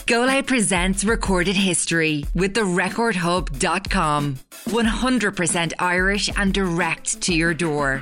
Scola presents Recorded History with therecordhub.com. 100% Irish and direct to your door.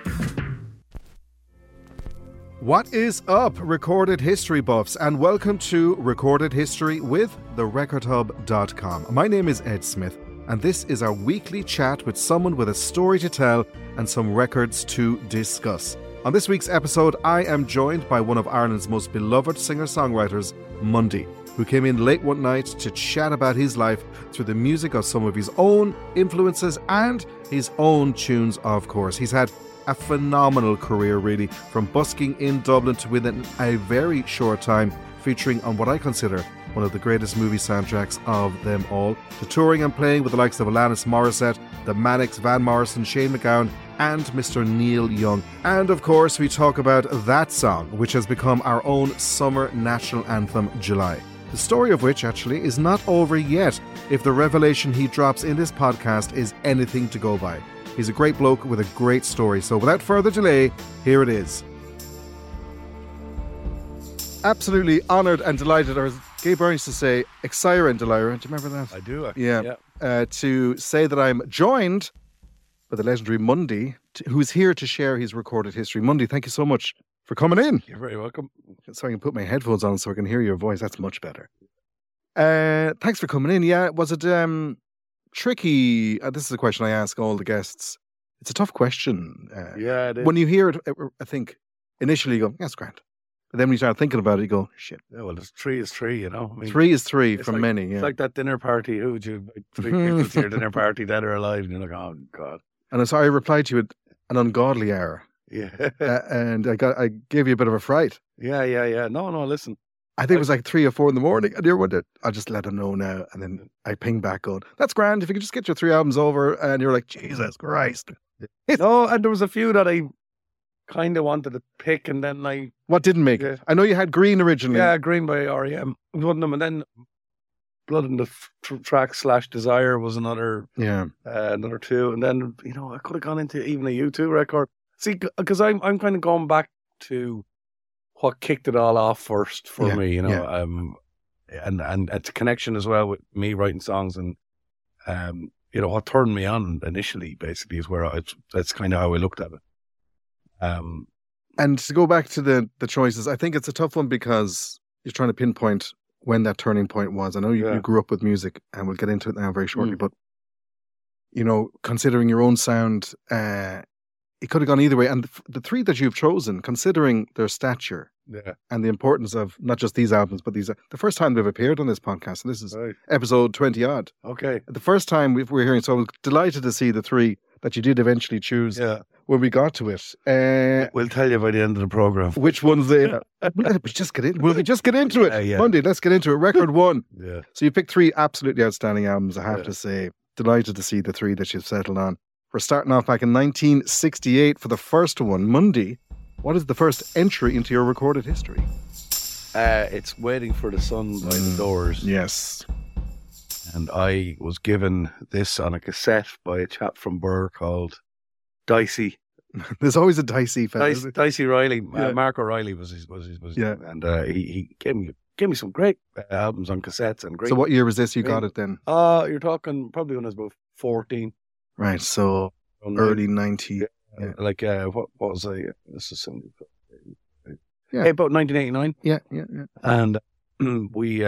What is up, Recorded History buffs, and welcome to Recorded History with therecordhub.com. My name is Ed Smith, and this is our weekly chat with someone with a story to tell and some records to discuss. On this week's episode, I am joined by one of Ireland's most beloved singer-songwriters, Mundy, who came in late one night to chat about his life through the music of some of his own influences and his own tunes, of course. He's had a phenomenal career, really, from busking in Dublin to within a very short time, featuring on what I consider one of the greatest movie soundtracks of them all, to touring and playing with the likes of Alanis Morissette, the Manics, Van Morrison, Shane MacGowan, and Mr. Neil Young. And of course, we talk about that song, which has become our own summer national anthem, July. The story of which, actually, is not over yet, if the revelation he drops in this podcast is anything to go by. He's a great bloke with a great story. So without further delay, here it is. Absolutely honoured and delighted, or as Gabe Byrne used to say, excited and delighted. Do you remember that? I do. Yeah. To say that I'm joined by the legendary Mundy, who's here to share his recorded history. Mundy, thank you so much for coming in. You're very welcome. So I can put my headphones on so I can hear your voice. That's much better. Thanks for coming in. Yeah, was it tricky? This is a question I ask all the guests. It's a tough question. Yeah, it is. When you hear it, I think initially you go, "That's grand." But then when you start thinking about it, you go, "Shit." Yeah, well, three is three, you know. I mean, three is three from like, many. Yeah. It's like that dinner party. Who would you invite? Three people to your dinner party, dead or alive, and you're like, oh God. And so I replied to you at an ungodly hour. Yeah. And I gave you a bit of a fright. Yeah. No, listen. I think it was like 3 or 4 in the morning. And you're wondering, I'll just let them know now. And then I ping back going, "That's grand. If you could just get your 3 albums over." And you're like, "Jesus Christ." No, and there was a few that I kind of wanted to pick, and then What didn't make it? I know you had Green originally. Yeah, Green by R.E.M. was one of them, and then Blood in the Track / Desire was another. Yeah. Another 2, and then I could have gone into even a U2 record. See, because I'm kind of going back to what kicked it all off first for me, and it's a connection as well with me writing songs, and what turned me on initially basically is where that's kind of how I looked at it. And to go back to the choices, I think it's a tough one because you're trying to pinpoint when that turning point was. I know you grew up with music, and we'll get into it now very shortly, but considering your own sound, it could have gone either way. And the 3 that you've chosen, considering their stature and the importance of not just these albums, but these are the first time they've appeared on this podcast. And this is episode 20 odd. Okay. The first time we're hearing, so I was delighted to see the 3 that you did eventually choose when we got to it. We'll tell you by the end of the program. Which ones they are. Will we just get into it? Monday, let's get into it. Record 1. Yeah. So you picked 3 absolutely outstanding albums, I have to say. Delighted to see the 3 that you've settled on. We're starting off back in 1968 for the first one. Mundy, what is the first entry into your recorded history? It's Waiting for the Sun by The Doors. Yes. And I was given this on a cassette by a chap from Burr called Dicey. There's always a Dicey fan. Dicey Riley. Mark O'Reilly was his and he gave me some great albums on cassettes and great. So what year was this you got it then? You're talking probably when I was about 14. Right, so early 90. Like what was I? This is something. About 1989. Yeah. And we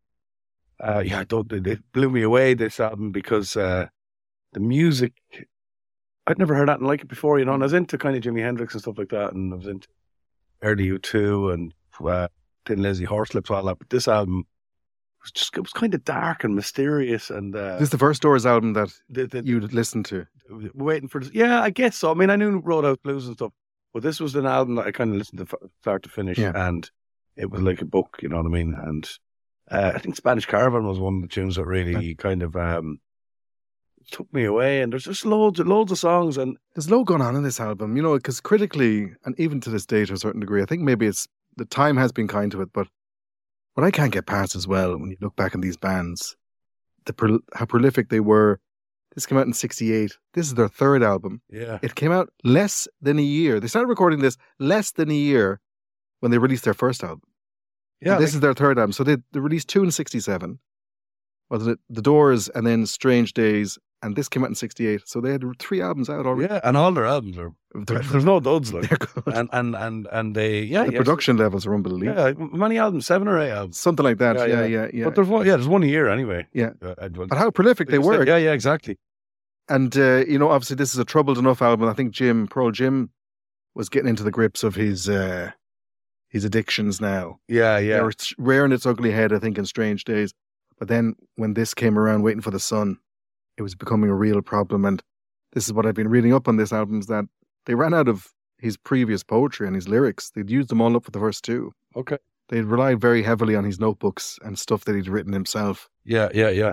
it blew me away, this album, because the music, I'd never heard anything like it before, and I was into kind of Jimi Hendrix and stuff like that, and I was into early U2 and Thin Lizzy, Horselips, all that. But this album it was kind of dark and mysterious. And this is the first Doors album that you'd listened to. Waiting for this. Yeah, I guess so. I mean, I knew Roadhouse Blues and stuff, but this was an album that I kind of listened to start to finish, and it was like a book, you know what I mean? And I think Spanish Caravan was one of the tunes that really kind of took me away. And there's just loads of songs, and there's loads going on in this album, because critically, and even to this day to a certain degree, I think maybe it's the time has been kind to it, but what I can't get past as well, when you look back on these bands, how prolific they were. This came out in 68. This is their 3rd album. Yeah. It came out less than a year. They started recording this less than a year when they released their first album. Yeah, this is their third album. So they released 2 in 67. Was it The Doors and then Strange Days, and this came out in 68. So they had 3 albums out already. Yeah, and all their albums are. There's no duds like. They're good. And they the production levels are unbelievable. Yeah, many albums, 7 or 8 albums, something like that. Yeah. But there's one a year anyway. Yeah, but how prolific they were. Yeah, exactly. And obviously this is a troubled enough album. I think Pearl Jim was getting into the grips of his addictions now. Yeah. They were rearing its ugly head, I think, in Strange Days. But then when this came around, Waiting for the Sun, it was becoming a real problem. And this is what I've been reading up on this album, is that they ran out of his previous poetry and his lyrics. They'd used them all up for the first 2. Okay. They relied very heavily on his notebooks and stuff that he'd written himself. Yeah.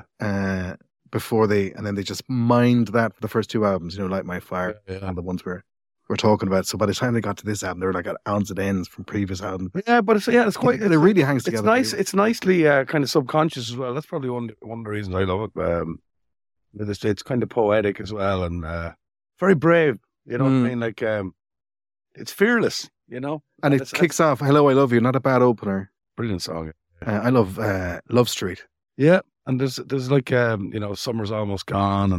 And then they just mined that for the first 2 albums, Light My Fire, and the ones we're talking about. So by the time they got to this album, they were like at odds and ends from previous albums. Yeah, but it's quite. It really hangs together. It's nice. It's nicely kind of subconscious as well. That's probably one of the reasons I love it. It's kind of poetic as well, and very brave. You know what I mean? Like it's fearless. And it kicks off "Hello, I Love You." Not a bad opener. Brilliant song. I love Love Street. Yeah, and there's like Summer's Almost Gone,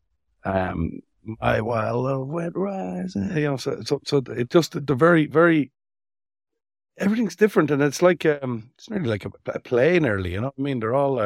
and My Wild Love Went Rising. So it just the very, very everything's different, and it's like it's nearly like a play nearly. You know what I mean? They're all.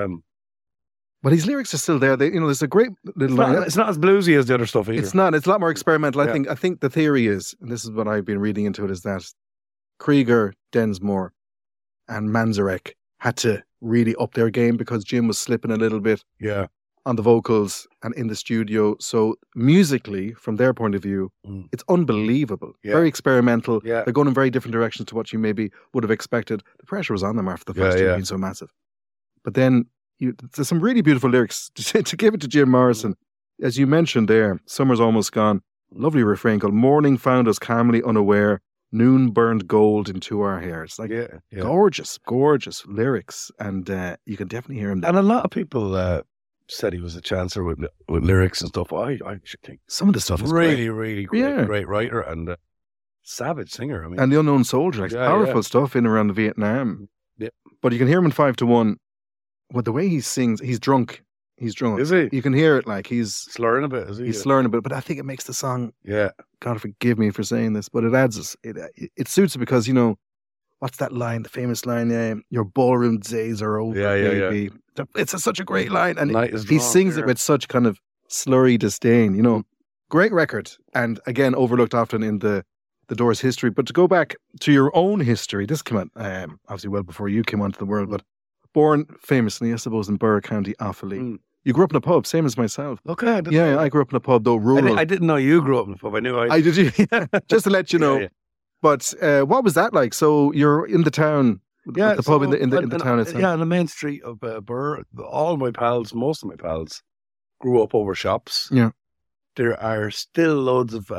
But his lyrics are still there. There's a great little line. It's not as bluesy as the other stuff either. It's not. It's a lot more experimental. I think the theory is, and this is what I've been reading into it, is that Krieger, Densmore, and Manzarek had to really up their game because Jim was slipping a little bit. Yeah. On the vocals and in the studio. So musically, from their point of view, it's unbelievable. Yeah. Very experimental. Yeah. They're going in very different directions to what you maybe would have expected. The pressure was on them after the first two being so massive. But then there's some really beautiful lyrics to give it to Jim Morrison. As you mentioned there, Summer's Almost Gone. Lovely refrain called "Morning found us calmly unaware. Noon burned gold into our hair." It's like gorgeous lyrics. And you can definitely hear him there. And a lot of people said he was a chancer with lyrics and stuff. I should think some of the stuff is really great, great writer and savage singer. I mean, and The Unknown Soldier, powerful stuff in around Vietnam. Yeah, but you can hear him in 5-1. But the way he sings, he's drunk. Is he? You can hear it like he's slurring a bit. Is he? He's slurring a bit, but I think it makes the song. Yeah. God forgive me for saying this, but it adds it suits it because what's that line? The famous line, "Your ballroom days are over, baby." Yeah. It's such a great line, and he sings it with such kind of slurry disdain. Great record, and again overlooked often in the Doors' history. But to go back to your own history, this came out obviously well before you came onto the world, but born famously, I suppose, in Borough County, Offaly. You grew up in a pub, same as myself. Okay. I grew up in a pub, though rural. I didn't know you grew up in a pub. I knew I did. Just to let you know. Yeah. But what was that like? So you're in the town, the pub in the town itself. Yeah, on the main street of Birr. All my pals, most of my pals, grew up over shops. Yeah. There are still loads of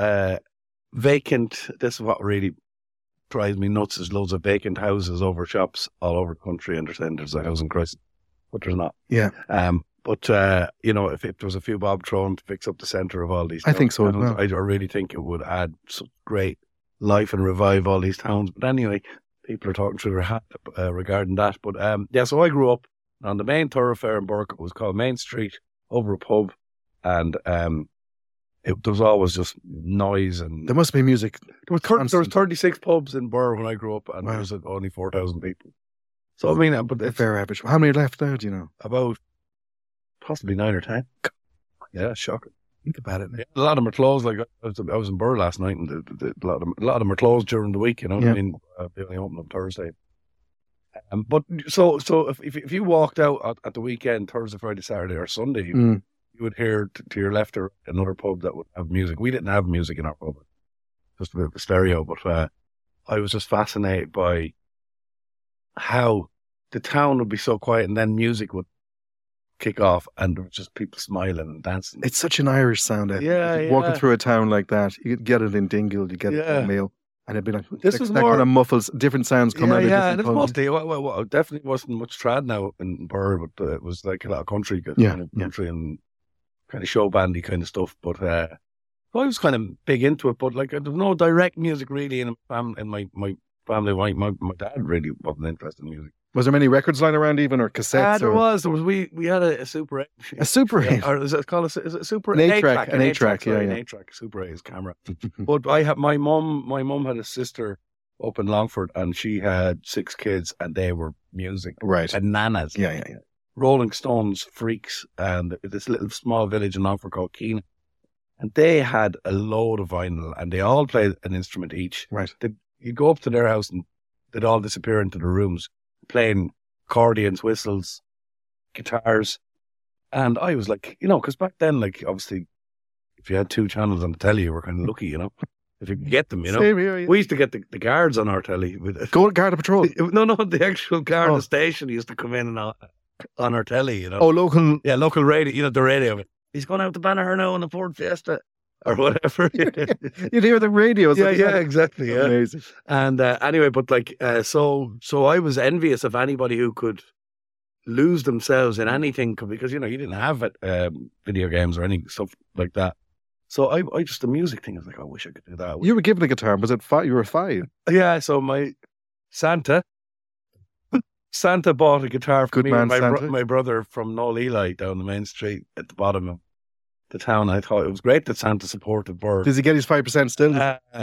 vacant. This is what really drives me nuts. There's loads of vacant houses over shops all over the country, and they're saying there's a housing crisis, but there's not. Yeah. But if there was a few bob thrown to fix up the centre of all these towns, I think so as well. I really think it would add some great life and revive all these towns. But anyway, people are talking through their hat regarding that. But so I grew up on the main thoroughfare in Burke. It was called Main Street, over a pub, and there was always just noise, and there must be music. There was 36 pubs in Burr when I grew up, and there was only 4,000 people. So I mean, but it's fair average. How many left now? Do you know? About possibly 9 or 10. Yeah, shocking. Think about it. Yeah, a lot of them are closed. Like I was in Burr last night, and a lot of them are closed during the week. You know what I mean? They only open on Thursday. But so if you walked out at the weekend, Thursday, Friday, Saturday, or Sunday, you would hear to your left or another pub that would have music. We didn't have music in our pub, just a bit of a stereo. But I was just fascinated by how the town would be so quiet, and then music would kick off, and there was just people smiling and dancing. It's such an Irish sound. Walking through a town like that, you could get it in Dingle, you get it in Mayo, and it'd be like that kind of muffles, different sounds come out. Yeah, and it's mostly it definitely wasn't much trad now in Burr, but it was like a lot of country, country and kind of show bandy kind of stuff. But I was kind of big into it, but like there was no direct music really in my family. My dad really wasn't interested in music. Was there many records lying around even, or cassettes? There was. We had a Super 8. A Super 8? Or is it called is it Super an 8-track? An 8-track, yeah. An 8-track, Super 8's camera. But I had my mum had a sister up in Longford, and she had 6 kids, and they were music. Right. Bananas. Yeah. Rolling Stones freaks, and this little small village in Longford called Keene. And they had a load of vinyl, and they all played an instrument each. Right. You'd go up to their house, and they'd all disappear into their rooms, playing accordions, whistles, guitars. And I was like, because back then, like, obviously, if you had 2 channels on the telly, you were kind of lucky, if you could get them, Same here, yeah. We used to get the guards on our telly. Go Guard Patrol? No, the actual guard of the station used to come in and on our telly, Oh, local? Yeah, local radio, the radio. He's going out to Banagher now on the Ford Fiesta. Or whatever. You'd hear the radio. Yeah, exactly. Yeah. Amazing. And anyway, but like, so I was envious of anybody who could lose themselves in anything, because you didn't have video games or any stuff like that. So I just, the music thing, I was like, I wish I could do that. You were given a guitar. Was it 5? You were 5. Yeah. So my Santa bought a guitar for me and my brother from Noel Ely down the main street at the bottom of the town. I thought it was great that Santa supported Bird. Does he get his 5% still?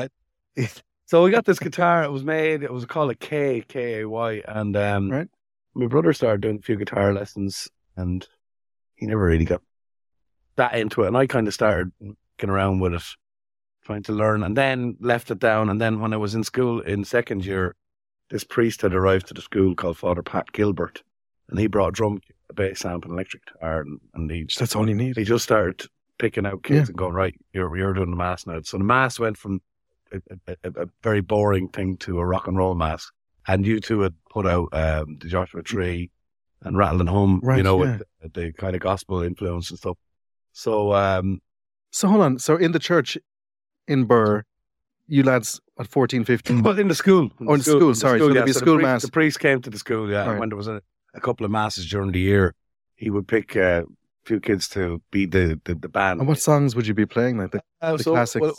So we got this guitar. It was called a K-A-Y, and right. My brother started doing a few guitar lessons, and he never really got that into it. And I kind of started getting around with it, trying to learn, and then left it down. And then when I was in school in second year, this priest had arrived to the school called Father Pat Gilbert, and he brought a drum, a bass amp, and electric guitar, and that's all you need. He just started picking out kids and going, right, you're doing the mass now. So the mass went from a very boring thing to a rock and roll mass. And you two had put out the Joshua Tree and Rattle and Hum, right, with the kind of gospel influence and stuff. So hold on. So in the church in Birr, you lads at 14, 15? Well, in the school. In the school, sorry. So there'd be a school mass. The priest came to the school, right. And when there was a couple of masses during the year, he would pick a few kids to be the band. And what songs would you be playing, like the classics?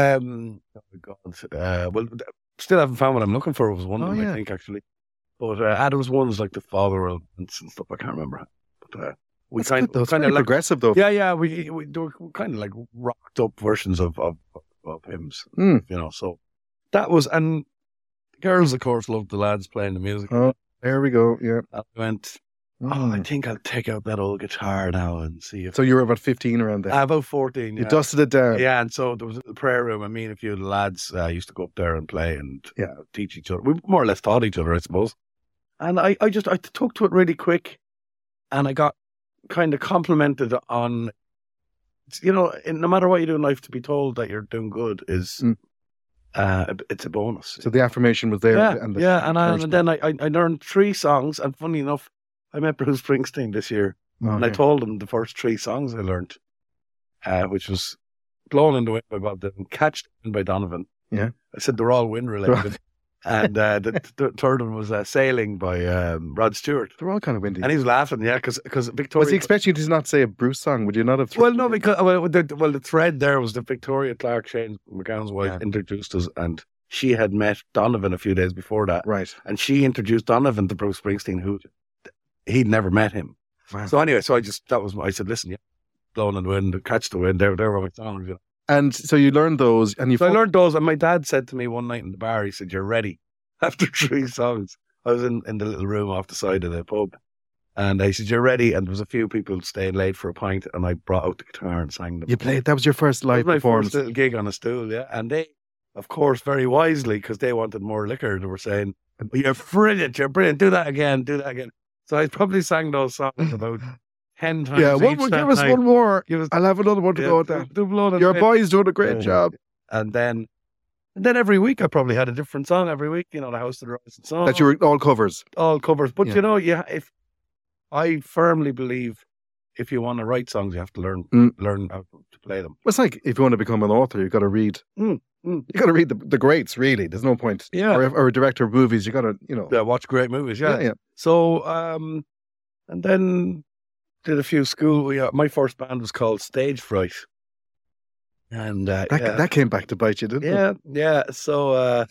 Still haven't found what I'm looking for. It was one of them, I think, actually. But there was ones like the Father and stuff. I can't remember. But we kind of like progressive, though. Yeah. We were kind of like rocked up versions of hymns, So that was, and the girls, of course, loved the lads playing the music. Oh, there we go. Yeah. I went, I think I'll take out that old guitar now and see if. So you were about 15 around there? About 14. You dusted it down. Yeah, and so there was a prayer room. I mean, a few of the lads used to go up there and play and teach each other. We more or less taught each other, I suppose. And I took to it really quick, and I got kind of complimented on, no matter what you do in life, to be told that you're doing good is, it's a bonus. So the affirmation was there. And then I learned 3 songs, and funny enough, I met Bruce Springsteen this year, and I told him the first 3 songs I learned, which was Blown in the Wind by Bob Dylan, Catched in by Donovan. Yeah. I said they're all wind-related. And the third one was Sailing by Rod Stewart. They're all kind of windy. And he was laughing, because Victoria... Was he expecting you to not say a Bruce song? Would you not have... Well, no, because the thread there was that Victoria Clark, Shane McGowan's wife, introduced us, and she had met Donovan a few days before that. Right. And she introduced Donovan to Bruce Springsteen, who he'd never met him. Wow. So anyway, I said, listen, Blown in the Wind, Catch the Wind, they were my songs, And so you learned those, and I learned those, and my dad said to me one night in the bar, he said, "You're ready." After 3 songs, I was in the little room off the side of the pub, and he said, "You're ready." And there was a few people staying late for a pint, and I brought out the guitar and sang them. You played. That was your first live performance. My first little gig on a stool, yeah. And they, of course, very wisely, because they wanted more liquor, they were saying, "You're brilliant. You're brilliant. Do that again. Do that again." So I probably sang those songs about 10 times. Yeah, give us one more. I'll have another one to go with that. Your boy's doing a great job. And then every week I probably had a different song every week. The House of the Rising Sun. That you were all covers. All covers. But if I firmly believe if you want to write songs, you have to learn how to play them. Well, it's like if you want to become an author, you've got to read. You got to read the greats. Really, there's no point. Yeah. Or a director of movies, you got to watch great movies. Yeah. So and then did a few school. My first band was called Stage Fright. And that came back to bite you, didn't it? Yeah. So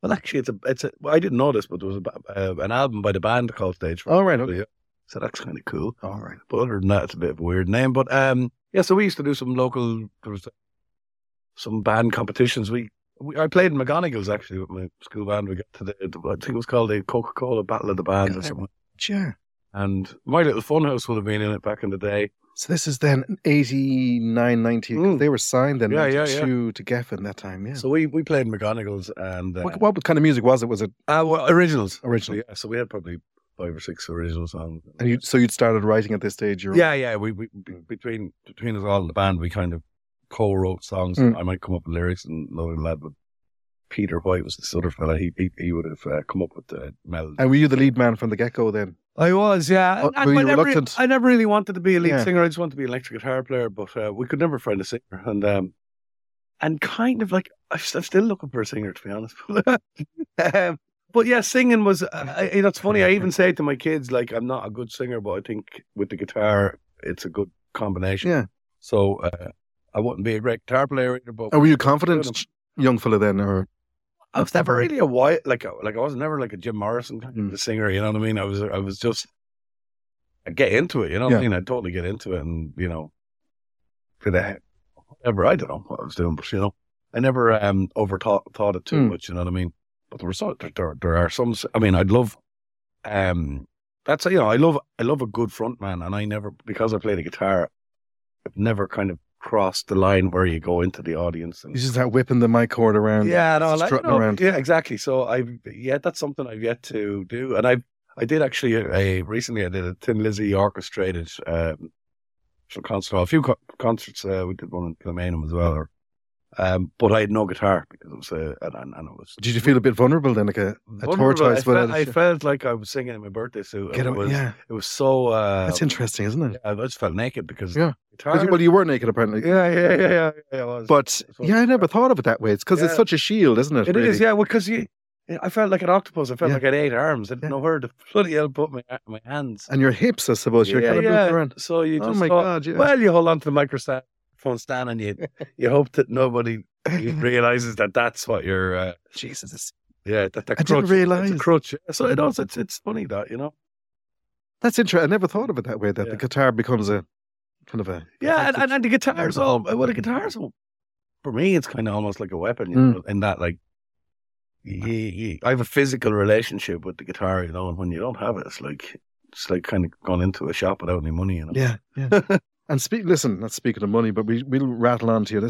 Well, actually, I didn't know this, but there was an album by the band called Stage Fright. Oh, right, okay. So that's kind of cool. All right. But other than that, it's a bit of a weird name. But so we used to do some local, there was some band competitions. I played in McGonagall's actually with my school band. We got to I think it was called the Coca-Cola Battle of the Bands or something. Sure. And My Little Funhouse would have been in it back in the day. So this is then 89, 90, because they were signed then to Geffen that time, yeah. So we played McGonagall's and... what kind of music was it? Was it... originals. Original. Yeah, so we had probably 5 or 6 original songs. And you'd started writing at this stage? Yeah. We between us all in the band, we kind of co-wrote songs. I might come up with lyrics and another lad would... Peter White was this other fella. He would have come up with the melody. And were you the lead man from the get-go then? I was, yeah. Were you reluctant? I never really wanted to be a lead singer. I just wanted to be an electric guitar player, but we could never find a singer. And kind of like, I'm still looking for a singer, to be honest. But yeah, singing was, it's funny, I even say to my kids, like, I'm not a good singer, but I think with the guitar, it's a good combination. Yeah. So I wouldn't be a great guitar player either. But were you confident young fella then, or? I was never really a like I was never like a Jim Morrison kind of singer, you know what I mean? I was just, I get into it, you know what I mean? I'd totally get into it and, whatever, I don't know what I was doing, but, I never thought it too much, you know what I mean? But there are some, I mean, I'd love, that's, I love a good front man, and I never, because I play the guitar, I've never kind of crossed the line where you go into the audience and you just start whipping the mic cord around. Yeah, no, strutting around. Yeah, exactly. So that's something I've yet to do. And I did actually recently I did a Thin Lizzy orchestrated concert, a few concerts. We did one in Kilmainham as well. But I had no guitar because it was and it was. Did you feel a bit vulnerable then, like a tortoise? I felt like I was singing in my birthday suit. It was so. That's interesting, isn't it? I just felt naked because guitar. Well, you were naked apparently. Yeah. I was. But I never thought of it that way. It's because it's such a shield, isn't it? It really is, yeah. Well, because I felt like an octopus. I felt like I had 8 arms. I didn't know where to bloody hell put my hands. And your hips, I suppose. You're kind of moving around. So you just God, well, you hold on to the microphone stand and you hope that nobody realizes that that's what you're. Jesus. Yeah, that I didn't realize. It's a crutch. So it also, it's funny that, That's interesting. I never thought of it that way, that the guitar becomes a kind of a... Yeah, and the guitar's for me, it's kind of almost like a weapon, in that, like, I have a physical relationship with the guitar, and when you don't have it, it's like kind of going into a shop without any money, Yeah. And listen, not speaking of money, but we'll rattle on to you.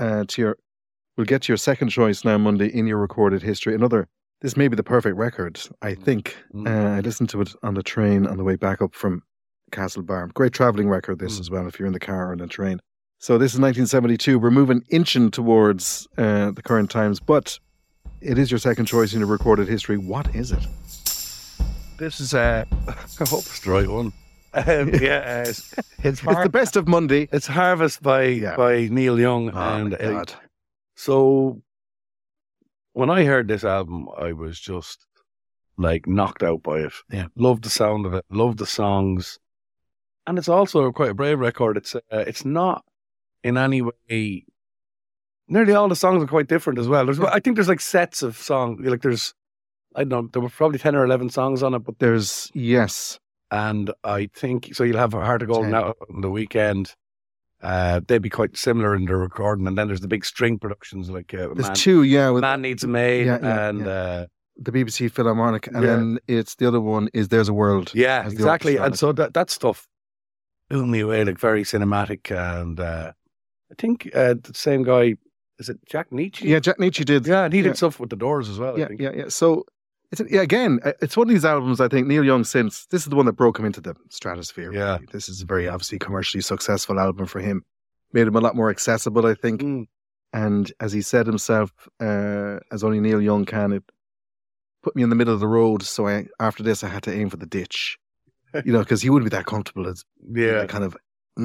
We'll get to your second choice now Monday in your recorded history. This may be the perfect record, I think. I listened to it on the train on the way back up from Castlebar. Great travelling record, this as well, if you're in the car or in the train. So this is 1972. We're moving inching towards the current times, but it is your second choice in your recorded history. What is it? This is, I hope it's the right one. It's the best of Monday. It's Harvest by Neil Young. Oh, my God. So when I heard this album, I was just like knocked out by it. Yeah. Loved the sound of it. Loved the songs. And it's also quite a brave record. It's not in any way. Nearly all the songs are quite different as well. I think there's like sets of songs. Like there's, I don't know, there were probably 10 or 11 songs on it, but there's, yes. And I think, so you'll have a Heart of Gold out on the weekend. They'd be quite similar in the recording. And then there's the big string productions like there's two, with Man Needs a Maid and the BBC Philharmonic. And then it's the other one is There's a World. Yeah, exactly. And so that stuff blew me away, like very cinematic. And I think the same guy, is it Jack Nietzsche? Yeah, Jack Nietzsche did. Yeah, and he did stuff with the Doors as well. I think. Yeah. So it's one of these albums, I think, Neil Young, since this is the one that broke him into the stratosphere. Yeah. Really. This is a very obviously commercially successful album for him. Made him a lot more accessible, I think. And as he said himself, as only Neil Young can, it put me in the middle of the road. So after this, I had to aim for the ditch. Because he wouldn't be that comfortable as kind of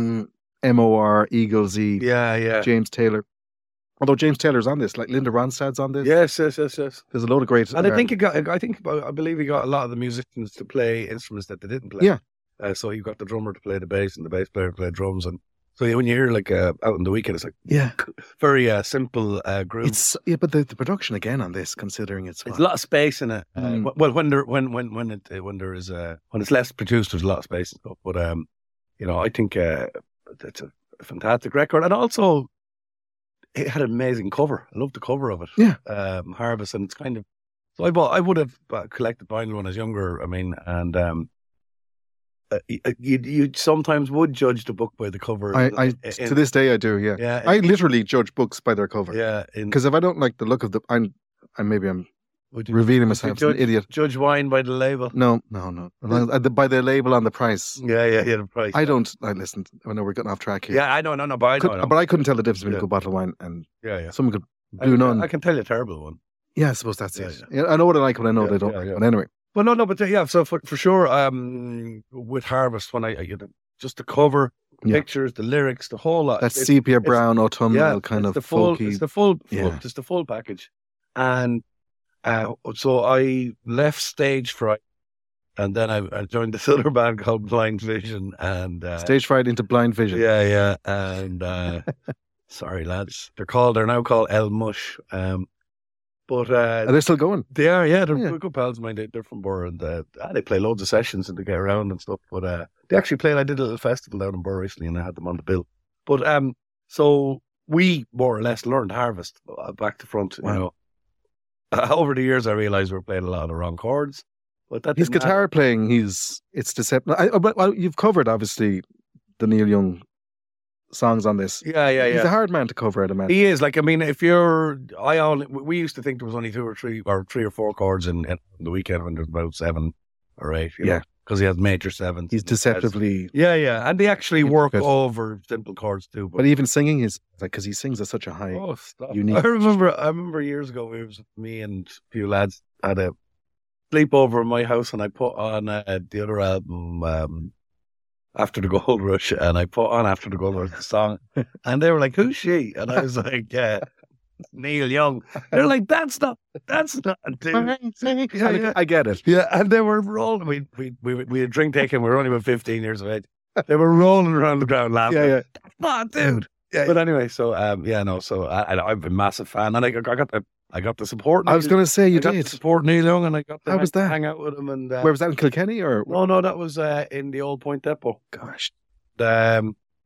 MOR, Eagle-Z, James Taylor. Although James Taylor's on this, like Linda Ronstadt's on this. Yes. There's a load of great. And I believe he got a lot of the musicians to play instruments that they didn't play. Yeah. So you got the drummer to play the bass and the bass player to play drums, and So when you hear like out on the weekend, it's like very simple group. It's but the production again on this, considering it's a lot of space in it. Well, when it's less produced, there's a lot of space and stuff. But I think it's a fantastic record, and also it had an amazing cover. I love the cover of it. Yeah, Harvest, and it's kind of. So I would have collected vinyl when I was younger. I mean, and you sometimes would judge the book by the cover. I to this day I do. Yeah. I literally judge books by their cover. Yeah, because if I don't like the look of I'm revealing myself as an idiot. Judge wine by the label? No. By the label on the price. Yeah, the price. I don't. I listen. I know we're getting off track here. Yeah, I know, but I know. But I couldn't tell the difference between a good bottle of wine and someone could do none. I can tell you a terrible one. Yeah, I suppose that's it. Yeah, I know what I like, but I know they don't like. But anyway. Well, no, but so for sure, with Harvest, when I just the cover, the pictures, the lyrics, the whole lot. That sepia brown autumnal kind of folky. It's the full package. And so I left Stage Fright, and then I joined this other band called Blind Vision, and Stage Fright into Blind Vision. Yeah, and sorry lads, they're now called El Mush. But are they still going? They are, they're good pals of mine. They're from Burr, and they play loads of sessions and they get around and stuff. But they actually played. I did a little festival down in Burr recently, and I had them on the bill. But so we more or less learned Harvest back to front. Wow. You know, over the years I realised we were playing a lot of the wrong chords. But that his guitar playing, it's deceptive. Well, you've covered obviously the Neil Young songs on this. Yeah. He's a hard man to cover, I'd imagine. He is. Like, I mean, we used to think there was only three or four chords in the weekend when there's about 7 or 8. You know, because he has major sevens. He's deceptively. Yeah, and they actually work over simple chords too. But even singing is like, because he sings at such a high, unique. I remember years ago, it was me and a few lads had a sleepover in my house, and I put on the other album. After the Gold Rush, and I put on After the Gold Rush the song, and they were like, "Who's she?" And I was like, "Neil Young." They're like, "That's not a dude." Yeah. I get it. Yeah, and they were rolling. We had drink taken. We were only about 15 years of age. They were rolling around the ground laughing. Yeah. That's not a dude. Yeah. But anyway, so so I'm a massive fan, and I got the support. I was going to say you did support Neil Young, and I got to hang out with him. And where was that, in Kilkenny or? No, that was in the Old Point Depot. Gosh, I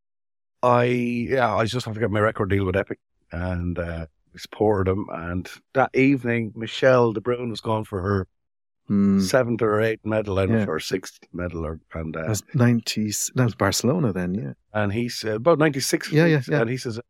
just have to get my record deal with Epic, and we supported him. And that evening, Michelle de Bruin was going for her 7th or 8th medal, I don't know, or 6th medal, and that was 90s. That was Barcelona then, yeah. And he said about 96. Yeah. And he says,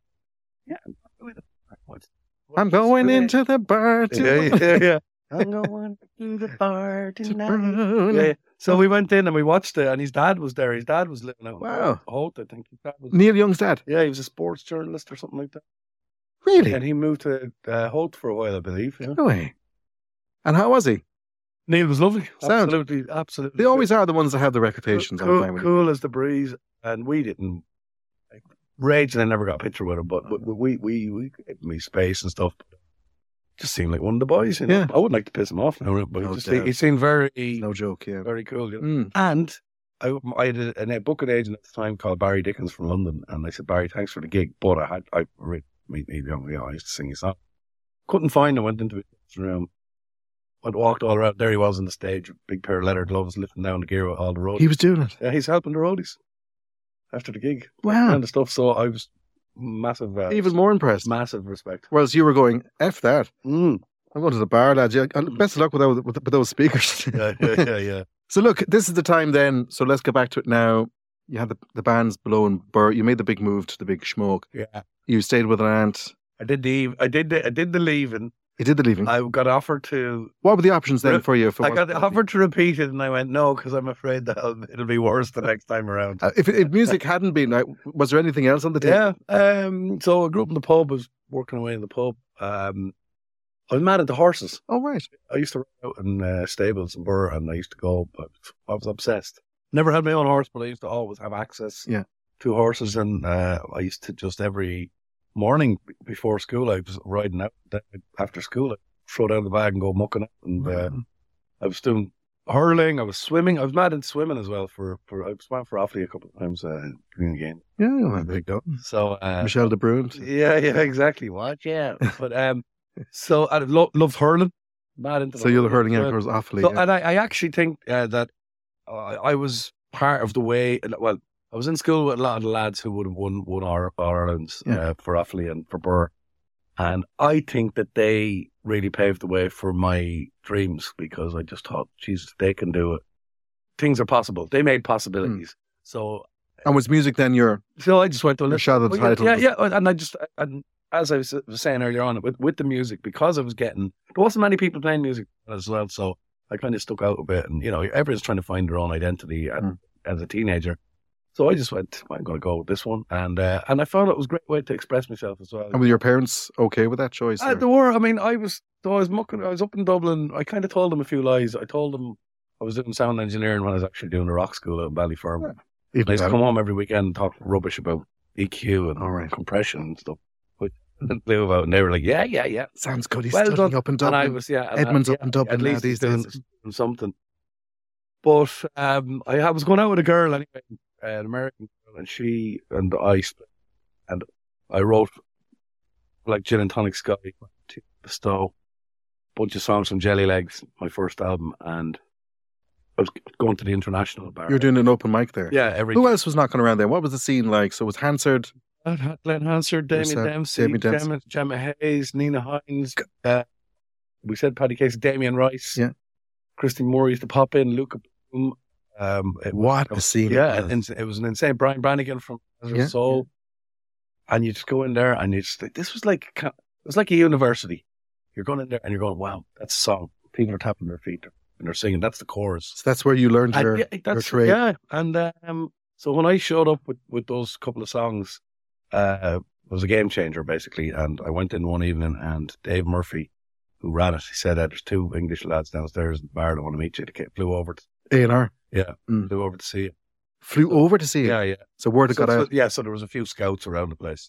I'm going into the bar tonight. Yeah. I'm going to the bar tonight. Yeah. So we went in and we watched it, and his dad was there. His dad was living out in Holt, I think. His dad was Neil Young's dad? Yeah, he was a sports journalist or something like that. Really? And he moved to Holt for a while, I believe. Yeah. No way. And how was he? Neil was lovely. Sound. Absolutely. They always are the ones that have the reputations. Cool as the breeze. And we didn't rage, and I never got a picture with him, but we gave me space and stuff. Just seemed like one of the boys, you know? Yeah. I wouldn't like to piss him off now, but he seemed very, no joke, very cool. You know? And I had a booking agent at the time called Barry Dickens from London, and I said, "Barry, thanks for the gig," but I meet Neil Young. I used to sing his song. Couldn't find him. Went into his room. Walked all around. There he was on the stage, big pair of leather gloves, lifting down the gear with all the roadies. He was doing it. Yeah, he's helping the roadies after the gig. Wow. And the stuff. So I was massive. Even more impressed. Massive respect. Whereas you were going, F that. I'm going to the bar, lads. Yeah, best of luck with those speakers. Yeah. So look, this is the time then. So let's get back to it now. You had the bands below in Burr. You made the big move to the big schmoke. Yeah. You stayed with an aunt. I did the leaving. You did the leaving. I got offered to. What were the options then for you? I got offered to repeat it, and I went no because I'm afraid that it'll be worse the next time around. If music hadn't been, was there anything else on the table? Yeah. So I grew up in the pub. I was working away in the pub. I was mad at the horses. Oh right. I used to run out in stables in Burr, and I used to go. I was obsessed. Never had my own horse, but I used to always have access to horses, and I used to just every morning before school, I was riding out. After school, I'd throw down the bag and go mucking up. And I was doing hurling. I was swimming. I was mad into swimming as well. I swam for Offaly a couple of times during the game. Yeah, well, there you go. So Michel de Bruin. Yeah, exactly. Watch out. But so I loved hurling. Mad into. So you're hurling out towards Offaly. So, and I actually think that I was part of the way. Well, I was in school with a lot of the lads who would have won Ireland for Offaly and for Burr. And I think that they really paved the way for my dreams because I just thought, Jesus, they can do it. Things are possible. They made possibilities. So, and was music then So I just went to your shot of the title? Yeah. And as I was saying earlier on, with the music, because there wasn't many people playing music as well. So I kind of stuck out a bit. And, everyone's trying to find their own identity as a teenager. So I just went, I'm going to go with this one. And I found it was a great way to express myself as well. And were your parents okay with that choice? They were. I mean, I was up in Dublin. I kind of told them a few lies. I told them I was doing sound engineering when I was actually doing a rock school out in Ballyfermot. I used to come home every weekend and talk rubbish about EQ and compression and stuff. Which I knew about. And they were like, yeah. Sounds good. He's studying up in Dublin. And I was, Edmund's up in Dublin at least these days. Doing something. But I was going out with a girl anyway. An American girl, and she and I split, and I wrote like Gin and Tonic Sky, The Stowe, bunch of songs from Jelly Legs, my first album, and I was going to the International Bar. You were doing an open mic there? Yeah. Who else was knocking around there? What was the scene like? So it was Hansard? Glenn Hansard, Damien Dempsey, Gemma Hayes, Nina Hines, we said Paddy Casey, Damien Rice, Christy Moore used to pop in, Luca Bloom. What a scene! Yeah, it was an insane. Brian Brannigan from Soul, and you just go in there and you just this was like it was like a university. You're going in there and you're going, wow, that's a song. People are tapping their feet and they're singing. That's the chorus. So that's where you learned your trade. Yeah, and so when I showed up with those couple of songs, it was a game changer basically. And I went in one evening and Dave Murphy, who ran it, he said, "There's two English lads downstairs in the bar that want to meet you." They flew over to A&R. Yeah, flew over to see it. Flew over to see it? Yeah. So word got out? Yeah, so there was a few scouts around the place.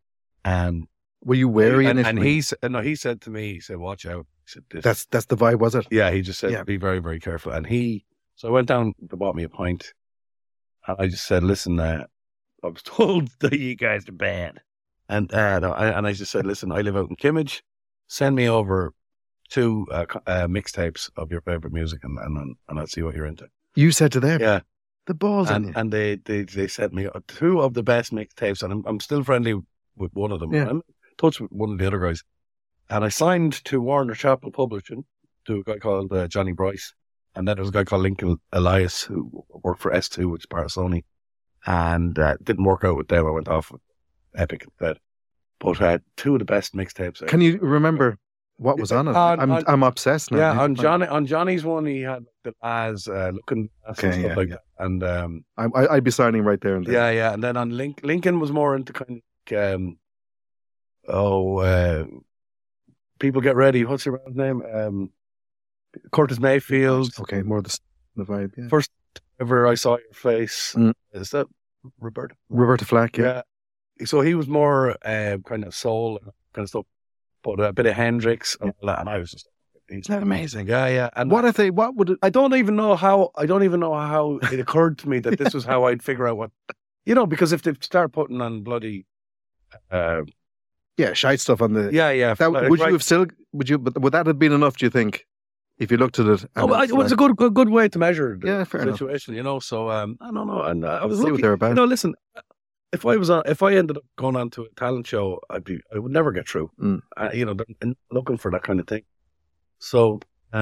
And were you wary initially? And he said to me, he said, watch out. He said, that's the vibe, was it? Yeah, he just said, be very, very careful. And so I went down, they bought me a pint. And I just said, listen, I was told that you guys are bad. And I just said, listen, I live out in Kimmage. Send me over 2 mixtapes of your favorite music and I'll see what you're into. You said to them? Yeah. The balls and they sent me 2 of the best mixtapes, and I'm still friendly with one of them. Yeah. I'm in touch with one of the other guys. And I signed to Warner Chappell Publishing to a guy called Johnny Bryce. And then there was a guy called Lincoln Elias who worked for S2, which is part of Sony. And didn't work out with them. I went off with Epic instead. But 2 of the best mixtapes. Can you remember what was on it? I'm obsessed now. Yeah, on Johnny's one, he had the Laz looking and stuff like that. And I'd be signing right there and then. Yeah. And then on Lincoln was more into kind of People Get Ready. What's your man's name? Curtis Mayfield. Okay, more the vibe. Yeah. First ever I Saw Your Face. Is that Roberta? Roberta Flack. Yeah. So he was more kind of soul and kind of stuff. But a bit of Hendrix and all that, and I was just, isn't that amazing? Yeah. And what would it? I don't even know how it occurred to me that this was how I'd figure out what, because if they start putting on bloody, shite stuff on the, but would that have been enough? Do you think, if you looked at it? It was a good way to measure the fair situation, So I don't know, and I was see what they're about. Listen. If I ended up going on to a talent show, I would never get through. They're looking for that kind of thing. So,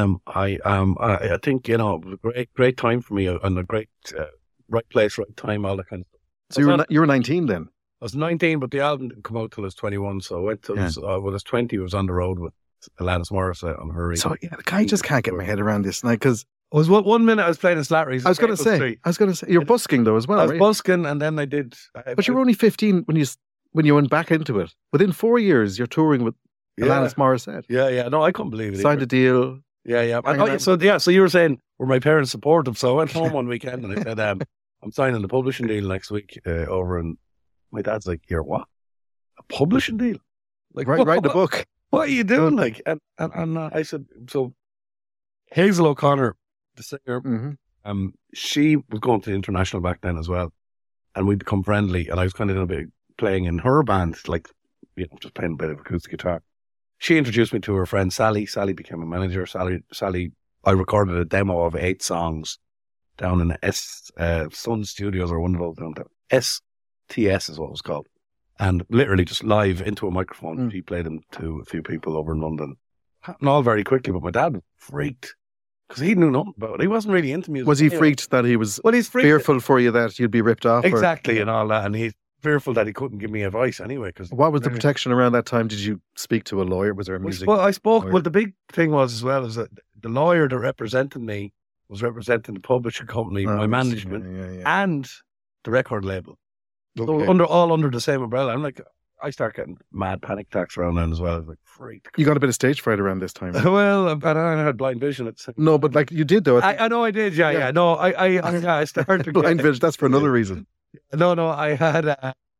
I think it was a great time for me and a great right place, right time, all that kind of stuff. So you were 19 then? I was 19, but the album didn't come out till I was 21. So I went to when I was 20, I was on the road with Alanis Morissette on her. So I just can't get my head around this, because I was 1 minute I was playing in Slattery's. I was going to say, you're busking though as well. I was busking, and then I did. But you were only 15 when you went back into it. Within 4 years, you're touring with Alanis Morissette. Yeah. No, I couldn't believe it. Signed a deal. Yeah. So you were saying, were my parents supportive? So I went home one weekend and I said, I'm signing a publishing deal next week over, and my dad's like, "You're what? A publishing deal? Like, write the book? What are you doing?" Like, and I said, so Hazel O'Connor the singer. Mm-hmm. She was going to the international back then as well, and we'd become friendly. And I was kind of doing a bit playing in her band, like just playing a bit of acoustic guitar. She introduced me to her friend Sally. Sally became a manager. Sally, I recorded a demo of 8 songs down in Sun Studios, or one of those down there. STS is what it was called. And literally just live into a microphone. She played them to a few people over in London. Happened all very quickly, but my dad was freaked because he knew nothing about it. He wasn't really into music. Was he freaked that he was fearful for you that you'd be ripped off? Exactly, and all that. And he's fearful that he couldn't give me advice anyway. Cause what was the protection around that time? Did you speak to a lawyer? Was there a music? Well, I spoke. lawyer? Well, the big thing was as well is that the lawyer that represented me was representing the publishing company, my management, and the record label. Okay. So under the same umbrella. I'm like, I start getting mad panic attacks around then as well. I was like, freaked. You got a bit of stage fright around this time. Well, I had blind vision at the same time. No, but like you did though. I know I did. Yeah. No, I started blind vision. That's for another reason. No, I had.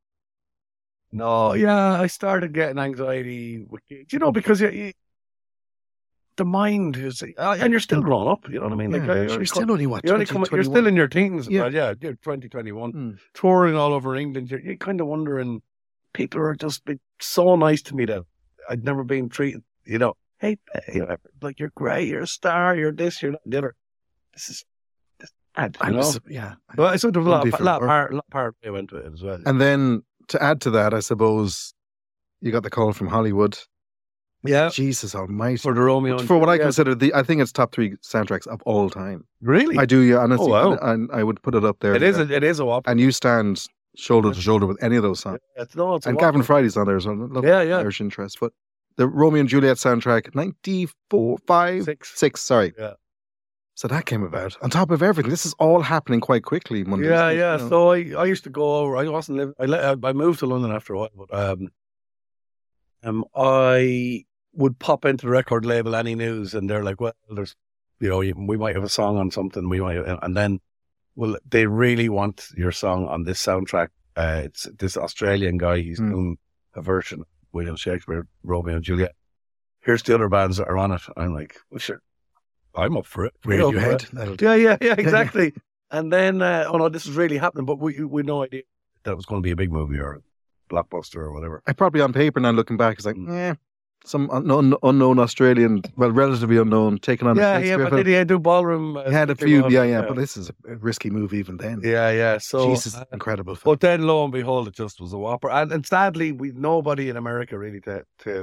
I started getting anxiety. Because the mind is, and you're still growing up. You know what I mean? Like, you're still only what? You're still in your teens. Yeah, you're 2021, touring all over England. You're kind of wondering. People are just been so nice to me that I'd never been treated. Hey, like you're great, you're a star, you're this, you're that, the other. This is bad. Well, so there was a lot part I went to it as well. And then to add to that, I suppose you got the call from Hollywood. Yeah, Jesus Almighty, for the Romeo. For what I consider I think it's top 3 soundtracks of all time. Really, I do. Yeah, honestly, and I would put it up there. It is a whopper. And you stand shoulder to shoulder with any of those songs. And Gavin Friday's on there as well. Irish interest. But the Romeo and Juliet soundtrack, 6. Sorry. Yeah. So that came about. On top of everything, this is all happening quite quickly. Monday. Yeah. So I used to go over. I wasn't living. I moved to London after a while, but I would pop into the record label, Any News, and they're like, well, there's, we might have a song on something. And then. Well, they really want your song on this soundtrack. It's this Australian guy. He's doing a version of William Shakespeare, Romeo and Juliet. Here's the other bands that are on it. I'm like, well, sure, I'm up for it. Radiohead. Yeah, exactly. And then, this is really happening, but we had no idea that it was going to be a big movie or a blockbuster or whatever. I probably on paper now looking back, it's like, some unknown Australian, well, relatively unknown, taking on a Shakespeare film. But did he do Ballroom? He had a few, but this is a risky move even then. Yeah. So Jesus, incredible film. But then, lo and behold, it just was a whopper. And sadly, we've nobody in America really to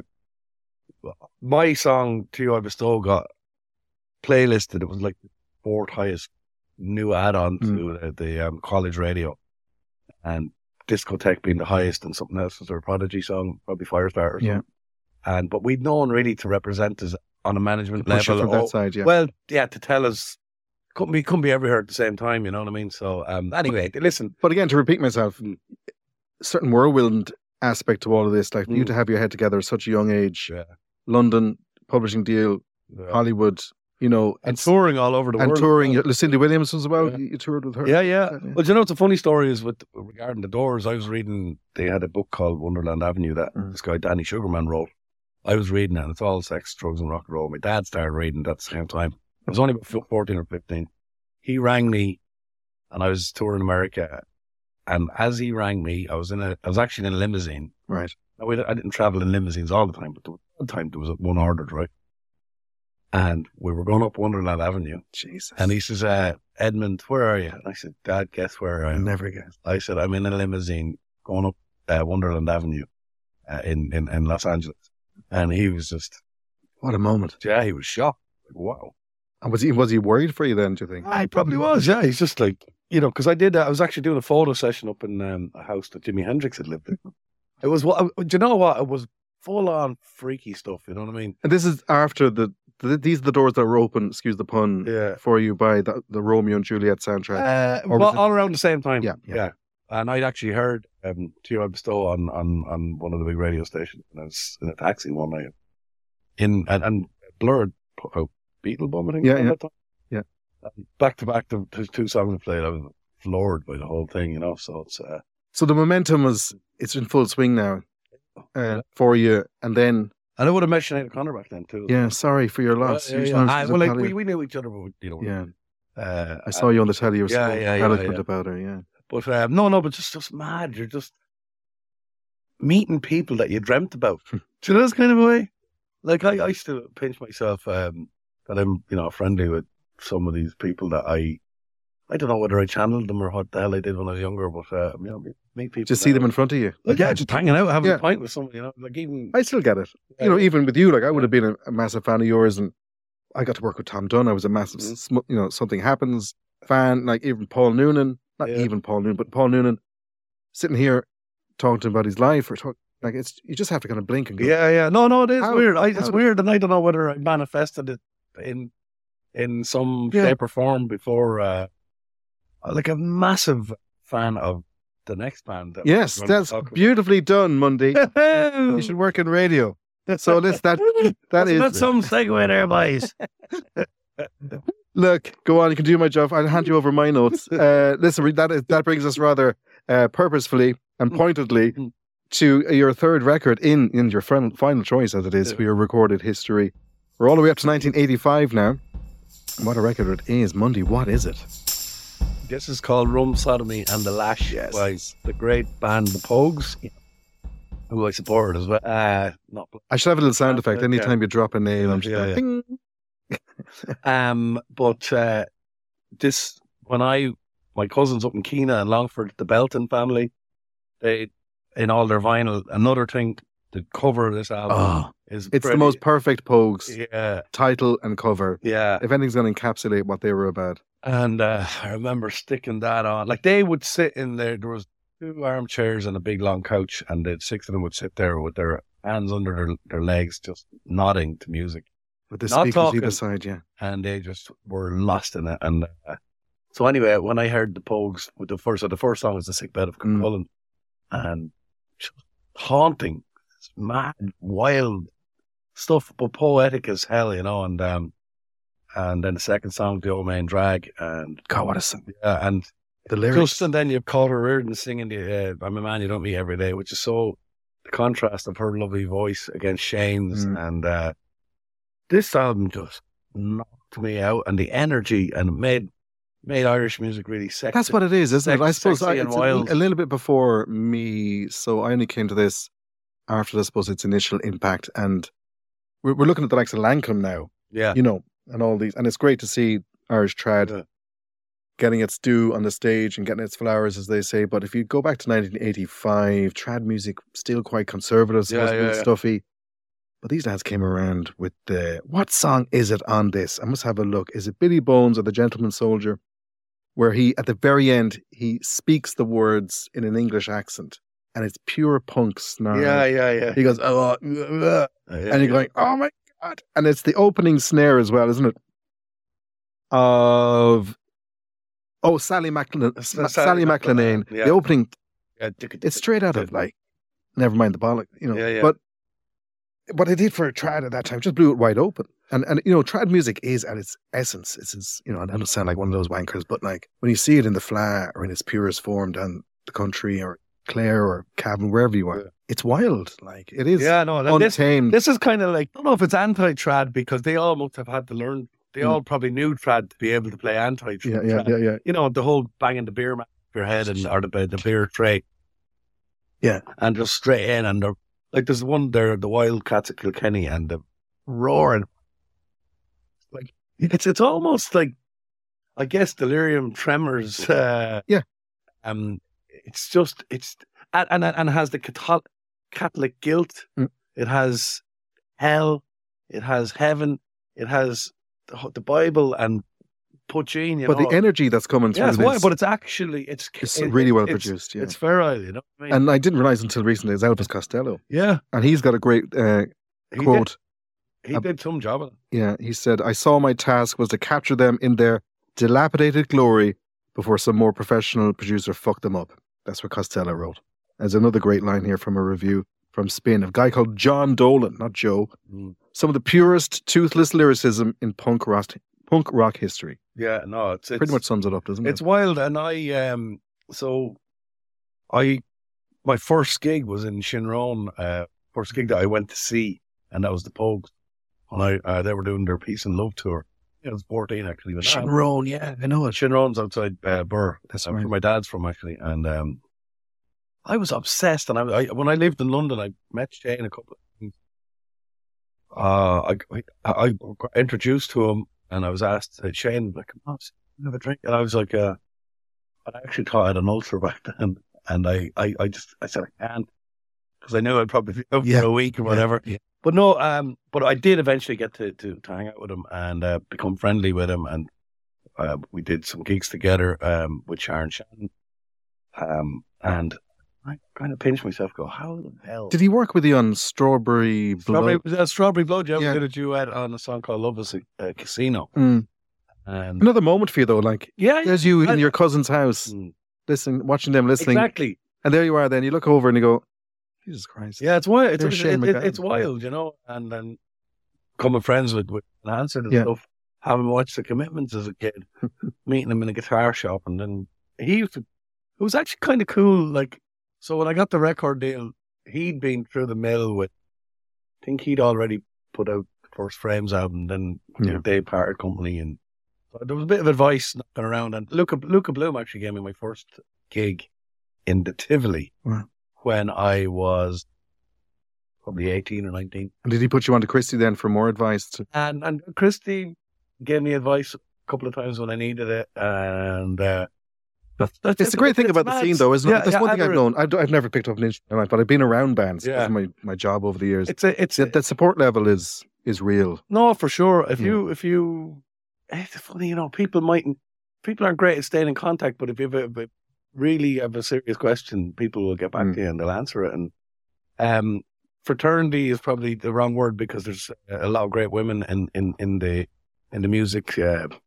my song "To You I Bestow" got playlisted. It was like the 4th highest new add-on to the college radio, and Discotheque being the highest, and something else was their Prodigy song, probably Firestarter. Yeah. But we'd no one really to represent us on a management level. From that side, yeah. Well, yeah, to tell us, couldn't be everywhere at the same time, you know what I mean? So, anyway, listen. But again, to repeat myself, certain whirlwind aspect to all of this, like you to have your head together at such a young age, London, publishing deal, Hollywood, and touring all over the world. And touring, Lucinda Williams as well, you toured with her. Yeah. Well, it's a funny story is regarding the Doors. I was reading, they had a book called Wonderland Avenue that this guy, Danny Sugarman, wrote. I was reading it, and it's all sex, drugs, and rock and roll. My dad started reading it at the same time. I was only about 14 or 15. He rang me, and I was touring America. And as he rang me, I was actually in a limousine. Right. Now, I didn't travel in limousines all the time, but there was one ordered, right? And we were going up Wonderland Avenue. Jesus. And he says, Edmund, where are you? And I said, Dad, guess where I am? Never guess. I said, I'm in a limousine going up Wonderland Avenue in Los Angeles. And he was just... What a moment. Yeah, he was shocked. Like, wow. And was he worried for you then, do you think? I probably was, yeah. He's just like, because I was actually doing a photo session up in a house that Jimi Hendrix had lived in. It was, do you know what? It was full-on freaky stuff, you know what I mean? And this is after these are the doors that were open, excuse the pun, for you by the Romeo and Juliet soundtrack. All around the same time. Yeah. And I'd actually heard To You I Bestow on one of the big radio stations. And I was in a taxi one night. And Blur out Beetlebum, I think. Yeah. Back to back, the 2 songs played. I was floored by the whole thing, So it's... So the momentum it's in full swing now for you. And then... And I would have met Sinead O'Connor back then too. Yeah, sorry for your loss. Well, we knew each other, but Yeah. I saw you on the telly. You were so eloquent about her. Yeah, but but just mad. You're just meeting people that you dreamt about. Do you know this kind of a way? Like I still pinch myself that I'm friendly with some of these people that I don't know whether I channeled them or what the hell I did when I was younger, but meet people. Just see them in front of you. Like, just hanging out, having a pint with somebody. Like even I still get it. Even with you, like I would have been a massive fan of yours, and I got to work with Tom Dunn. I was a massive, Something Happens fan. Like even Paul Noonan, not even Paul Noonan, but Paul Noonan, sitting here talking to him about his life like you just have to kind of blink and go. Yeah. No, it is weird. It's weird, and I don't know whether I manifested it in some shape or form before. Like a massive fan of the next band. Yes, that's beautifully done, Mundy. You should work in radio. So that's some segue there, boys. Look, go on. You can do my job. I'll hand you over my notes. Listen, that brings us rather purposefully and pointedly to your third record in your final choice, as it is, for your recorded history. We're all the way up to 1985 now. What a record it is, Mundy. What is it? This is called Rum Sodomy and the Lash by the great band The Pogues, who I supported as well. I should have a little sound effect anytime you drop a name. I'm just ping. But this, my cousins up in Keena and Longford, the Belton family, they, in all their vinyl, another thing, the cover of this album is the most perfect Pogues title and cover. Yeah. If anything's going to encapsulate what they were about. And I remember sticking that on. Like they would sit in there was 2 armchairs and a big long couch, and the 6 of them would sit there with their hands under their legs, just nodding to music. With the speakers either side, yeah. And they just were lost in it. And so anyway, when I heard the Pogues, with the first song was The Sick Bed of Cullen, and just haunting, mad, wild stuff, but poetic as hell, and then the second song, The Old Man Drag, and God, what a song! Yeah, and the lyrics. And then you've Calder Reardon singing "I'm a Man You Don't Meet Every Day," which is so the contrast of her lovely voice against Shane's, and this album just knocked me out, and the energy, and made Irish music really sexy. That's what it is, isn't it? I suppose it's a little bit before me, so I only came to this after, I suppose, its initial impact, and we're looking at the likes of Lancome now, and all these, and it's great to see Irish trad getting its due on the stage and getting its flowers, as they say. But if you go back to 1985, trad music still quite conservative, stuffy. But these lads came around with what song is it on this? I must have a look. Is it Billy Bones or The Gentleman Soldier? Where he, at the very end, he speaks the words in an English accent, and it's pure punk snarl. Yeah. He goes, and you're going, oh my God. And it's the opening snare as well, isn't it? Of Sally McLenane. The opening, it's straight out of never mind the bollock, But what they did for trad at that time just blew it wide open. And trad music is at its essence. It's I don't sound like one of those wankers, but like when you see it in the Fla or in its purest form down the country or Clare or Cavan, wherever you are, it's wild. Like it is untamed. This is kind of like, I don't know if it's anti-trad, because they all must have had to learn. They all probably knew trad to be able to play anti-trad. Yeah. The whole banging the beer mat off your head or the beer tray. Yeah. And just straight in, and like there's one there, the Wildcats at Kilkenny, and the roaring. Like it's almost like, I guess, Delirium Tremors. It's and has the Catholic guilt. It has hell. It has heaven. It has the Bible and Puccini. But the energy that's coming through this, but it's really well produced. Yeah, it's virile. You know what I mean? And I didn't realize until recently it's Elvis Costello. Yeah, and he's got a great quote. He did some job on it. Yeah, he said, "I saw my task was to capture them in their dilapidated glory before some more professional producer fucked them up." That's what Costello wrote. There's another great line here from a review from Spin, of a guy called John Dolan, not Joe. Some of the purest, toothless lyricism in punk rock history. Yeah, no, it's pretty much sums it up, doesn't it? It's wild, and my first gig was in Shinrone, first gig that I went to see, and that was the Pogues, and they were doing their Peace and Love tour. I was 14 actually. Shinrone, yeah, I know it. Shinrone's outside Burr. That's where right. my dad's from actually, and I was obsessed. And I when I lived in London, I met Shane a couple of times. I got introduced to him, and I was asked, Shane, like, come on, have a drink, and I was like, I actually thought I had an ulcer back then, and I said I can't, because I knew I'd probably be out for a week or whatever. Yeah. But no, but I did eventually get to hang out with him and become friendly with him, and we did some gigs together with Sharon Shannon, and I kind of pinched myself, go, how the hell? Did he work with you on Strawberry Blood? Strawberry Blood, yeah. We did a duet on a song called Love is a Casino. Mm. Another moment for you, though, like, there's you in your cousin's house, watching them listening. Exactly. And there you are then, you look over and you go, Jesus Christ. Yeah, it's wild. It's wild, you know, and then becoming friends with Nancy and stuff, having watched The Commitments as a kid, meeting him in a guitar shop, and then it was actually kind of cool, like, so when I got the record deal, he'd been through the mill with, I think he'd already put out the first Frames album, then they parted company, and so there was a bit of advice knocking around. And Luca Bloom actually gave me my first gig in the Tivoli when I was probably 18 or 19. And did he put you on to Christy then for more advice? And Christy gave me advice a couple of times when I needed it, and it's the great thing about the scene, though, isn't it? That's one thing I've known. I've never picked up an instrument, but I've been around bands. That's my job over the years. That support level is real. No, for sure. If you, it's funny, you know, people aren't great at staying in contact, but if you really have a serious question, people will get back to you and they'll answer it. And fraternity is probably the wrong word, because there's a lot of great women in the music.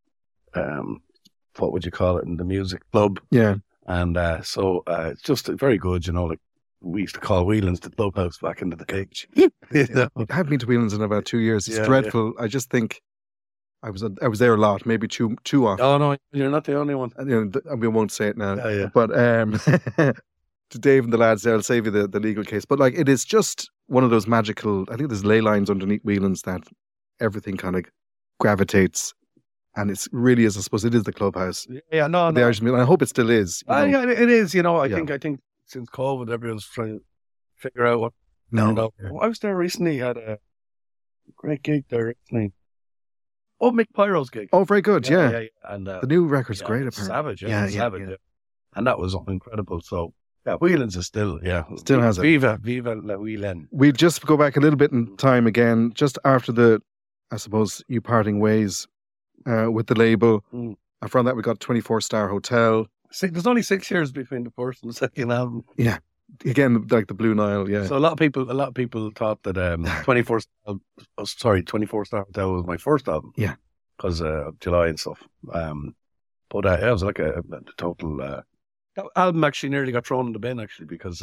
What would you call it, in the music club? Yeah. And so it's just very good, you know, like we used to call Whelan's the clubhouse back into the cage. You know? I haven't been to Whelan's in about 2 years. It's dreadful. Yeah. I just think I was there a lot, maybe too often. Oh no, you're not the only one. You know, we won't say it now. But to Dave and the lads there, I'll save you the legal case. But like, it is just one of those magical, I think there's ley lines underneath Whelan's that everything kind of gravitates. And it's really, I suppose, it is the clubhouse. Yeah, no. Irish Meal, and I hope it still is. Yeah, it is. You know, I think since COVID, everyone's trying to figure out what. No, I was there recently at a great gig there recently. Oh, Mick Pyro's gig. Oh, very good. Yeah. And the new record's great. Apparently. Savage. Yeah. Yeah. And that was incredible. So Whelan's is still has it. Viva la Whelan. We'll just go back a little bit in time again, just after I suppose, you parting ways. With the label. And from that we got 24 Star Hotel. There's only 6 years between the first and the second album. Yeah. Again, like the Blue Nile, yeah. So a lot of people thought that 24 Star Hotel was my first album. Yeah. Because of July and stuff. But it was like a total that album actually nearly got thrown in the bin, actually, because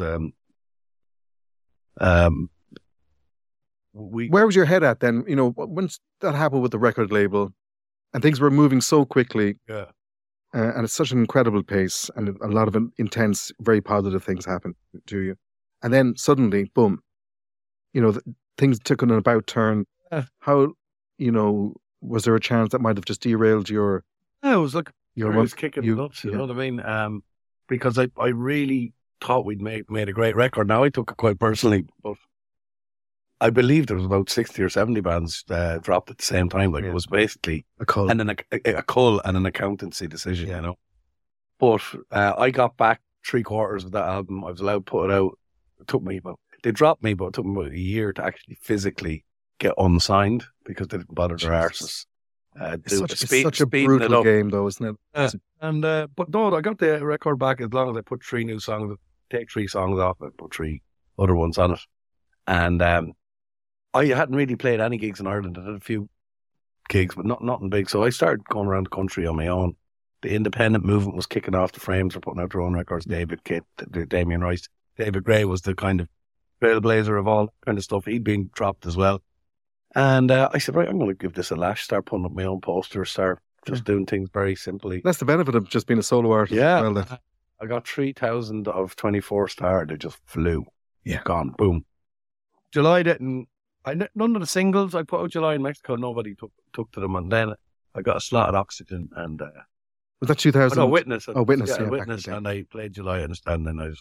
where was your head at then? You know, once that happened with the record label, and things were moving so quickly, and it's such an incredible pace, and a lot of intense, very positive things happened to you. And then suddenly, boom, you know, things took an about turn. How, you know, was there a chance that might have just derailed your... Yeah, it was like, I was kicking nuts, you know what I mean? Because I really thought we'd made a great record. Now, I took it quite personally, but I believe there was about 60 or 70 bands dropped at the same time. Like, it was basically a cull and a cull and an accountancy decision, you know. But I got back 3/4 of that album. I was allowed to put it out. They dropped me, but it took me about a year to actually physically get unsigned because they didn't bother their arses. It's such a brutal game, though, isn't it? But no, I got the record back as long as I put 3 new songs. Take 3 songs off, I put 3 other ones on it, and I hadn't really played any gigs in Ireland. I did a few gigs, but nothing big. So I started going around the country on my own. The independent movement was kicking off. The Frames were putting out their own records. David Kitt, Damien Rice, David Gray was the kind of trailblazer of all that kind of stuff. He'd been dropped as well. And I said, right, I'm going to give this a lash, start putting up my own posters, start just doing things very simply. That's the benefit of just being a solo artist. Yeah. I got 3,000 of 24 Star. They just flew. Yeah. Gone. Boom. July didn't... none of the singles I put out July in Mexico, nobody took to them. And then I got a slot at Oxygen, and was that 2000? no, Witness. Witness, yeah, Witness, and I played July, and then I was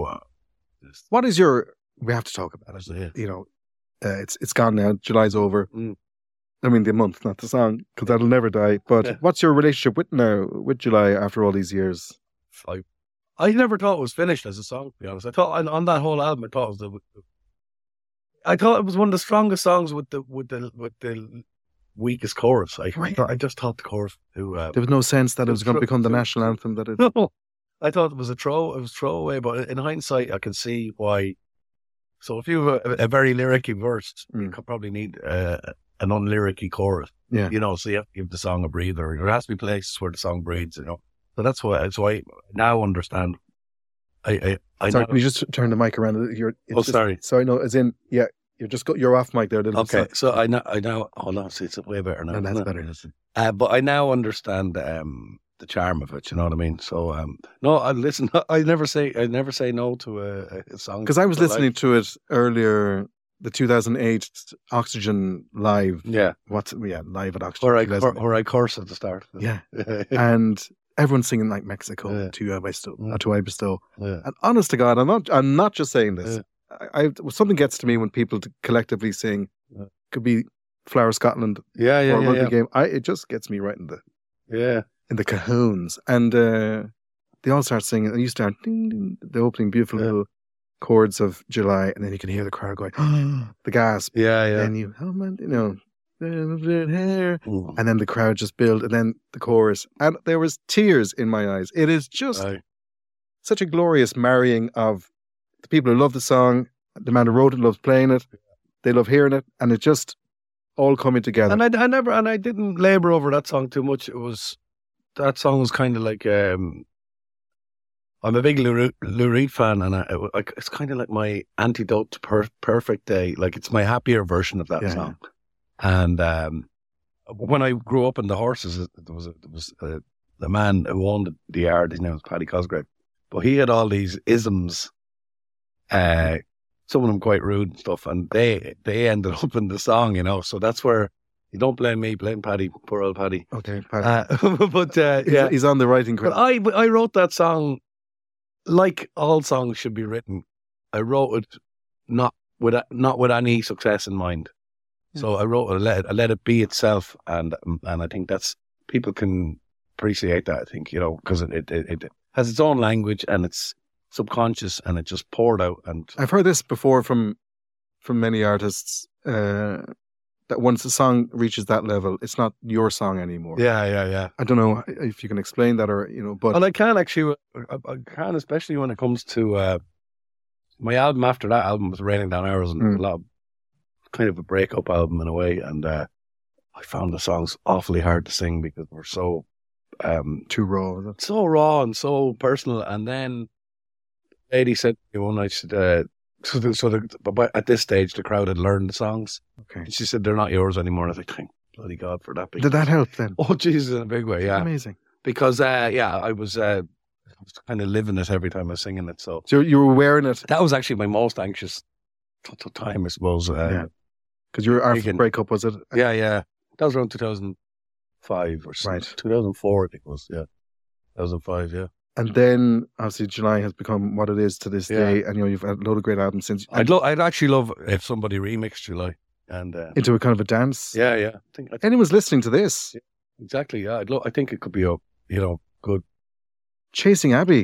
What is your? We have to talk about it. You know, it's gone now. July's over. I mean, the month, not the song, because that'll never die. But what's your relationship with July after all these years? I never thought it was finished as a song, to be honest. I thought on that whole album, I thought it was one of the strongest songs with the weakest chorus. I just thought the chorus too. There was no sense that it was going to become the national anthem. That it. No, I thought it was throwaway. But in hindsight, I can see why. So if you have a very lyricky verse, you could probably need an unlyricky chorus. Yeah, you know, so you have to give the song a breather. There has to be places where the song breathes. You know, so that's why. So I now understand. Sorry, can you just turn the mic around? Sorry. Sorry, no, as in, yeah, you're off mic there. Okay, so I now, hold on, see, it's way better now. No, that's better. But I now understand the charm of it. You know what I mean? So, no, I never say no to a song. Because I was listening to it earlier, the 2008 Oxygen live. Yeah, live at Oxygen. Where I curse at the start. Yeah, and everyone's singing like Mexico to I Bestow. Yeah. And honest to God, I'm not just saying this. Something gets to me when people collectively sing. Could be Flower Scotland. Or a rugby game. It just gets me right in the cajones. And they all start singing, and you start ding, ding, the opening beautiful little chords of July, and then you can hear the crowd going, the gasp. Yeah. And you know. And then the crowd just build, and then the chorus, and there was tears in my eyes. It is just such a glorious marrying of the people who love the song, the man who wrote it loves playing it, they love hearing it, and it just all coming together. And I didn't labor over that song too much. That song was kind of like I'm a big Lou Reed fan, and it's kind of like my antidote to Perfect Day. Like, it's my happier version of that song. Yeah. And when I grew up in the horses, there was the man who owned the yard. His name was Paddy Cosgrave, but he had all these isms. Some of them quite rude and stuff, and they ended up in the song, you know. So that's where you don't blame me, blame Paddy, poor old Paddy. Okay, Paddy. But he's on the writing credit. But I wrote that song like all songs should be written. I wrote it not with any success in mind. So I wrote I let it be itself, and I think that's, people can appreciate that, I think, you know, because it has its own language and it's subconscious, and it just poured out. And I've heard this before from many artists, that once a song reaches that level, it's not your song anymore. Yeah. I don't know if you can explain that, or, you know, but... Well, I can actually, especially when it comes to my album. After that album was Raining Down Hours, and a lot of, kind of a breakup album in a way, and I found the songs awfully hard to sing because we're so too raw. So raw and so personal. And then the lady said to me one night, she said, but at this stage the crowd had learned the songs. Okay. And she said, they're not yours anymore. And I was like, thank bloody God for that. Did that help then? Oh Jesus, in a big way, yeah. Amazing. Because I was kind of living it every time I was singing it. So you were wearing it. That was actually my most anxious time, I suppose. Because you were after breakup, was it? Yeah. That was around 2005 or something. Right. 2004, I think it was. Yeah. 2005, yeah. And then, obviously, July has become what it is to this day. And, you know, you've had a load of great albums since. I'd actually love if somebody remixed July. And into a kind of a dance. Yeah. I think anyone's listening to this. Yeah, exactly, yeah. I think it could be good. Chasing Abbey.